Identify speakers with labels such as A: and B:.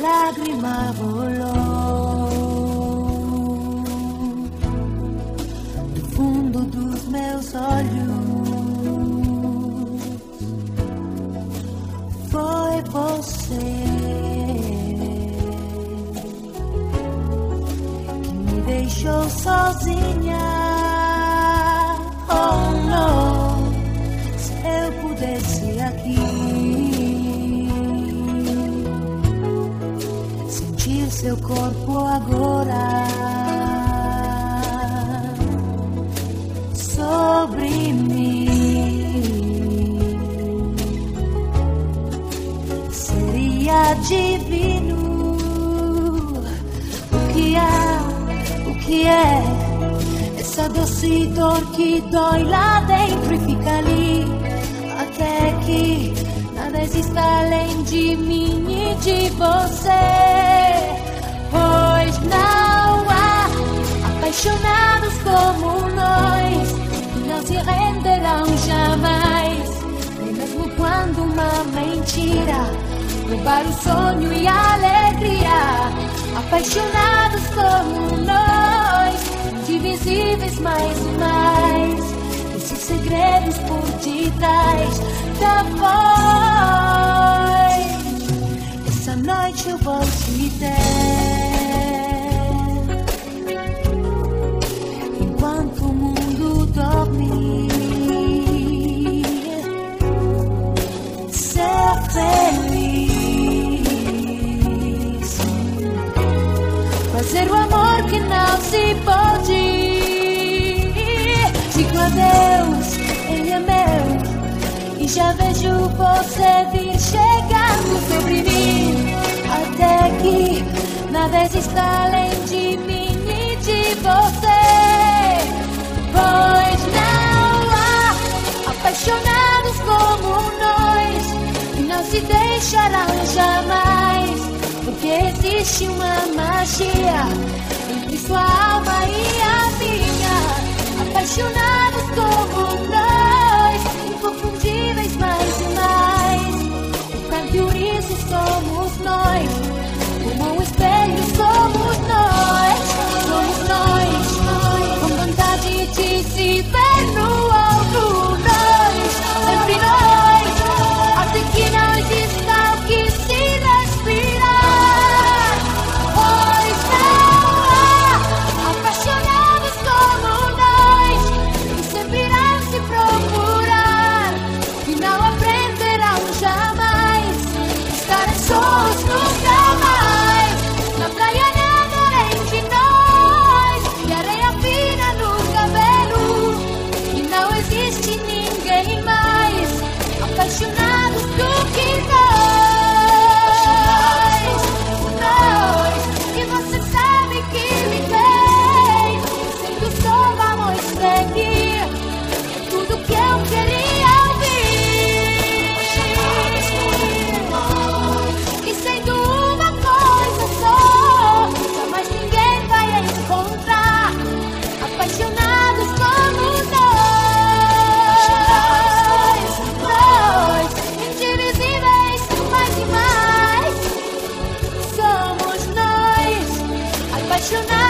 A: lágrima rolou do fundo dos meus olhos. Foi você que me deixou sozinha. Oh não, se eu pudesse aqui sentir seu corpo agora sobre mim, seria divino. O que é essa doce dor que dói lá dentro e fica ali até que nada exista além de mim e de você? Pois não há apaixonados como nós que não se renderão jamais, nem mesmo quando uma mentira roubar o sonho e a alegria. Apaixonados como nós, indivisíveis mais e mais, esses segredos por detrás da voz. Essa noite eu vou te ter, enquanto o mundo dorme, ser feliz, fazer o amor que não se pode. Digo adeus, ele é meu, e já vejo você vir chegando sobre mim, até que nada exista além de mim e de você. Pois não há apaixonados como nós que não se deixarão jamais, porque existe uma magia entre sua alma e a minha. Apaixonados como nós, inconfundíveis mais e mais. O canto e o riso somos nós, como um espelho somos nós. Somos nós, com vontade de se ver no outro nós. Sempre nós, até que não exista o que se respirar. Pois não há apaixonados como nós que sempre irão se procurar, que não aprenderão jamais, estarem sós nunca mais. Na praia nada além de nós, e areia fina no cabelo, e não existe ninguém mais apaixonados do que nós. Nós, e você sabe que me tem, sendo só vamos seguir, é tudo que eu queria ouvir. E sendo uma coisa só, jamais ninguém vai encontrar apaixonados como nós. Nós, indivisíveis mais e mais, somos nós, apaixonados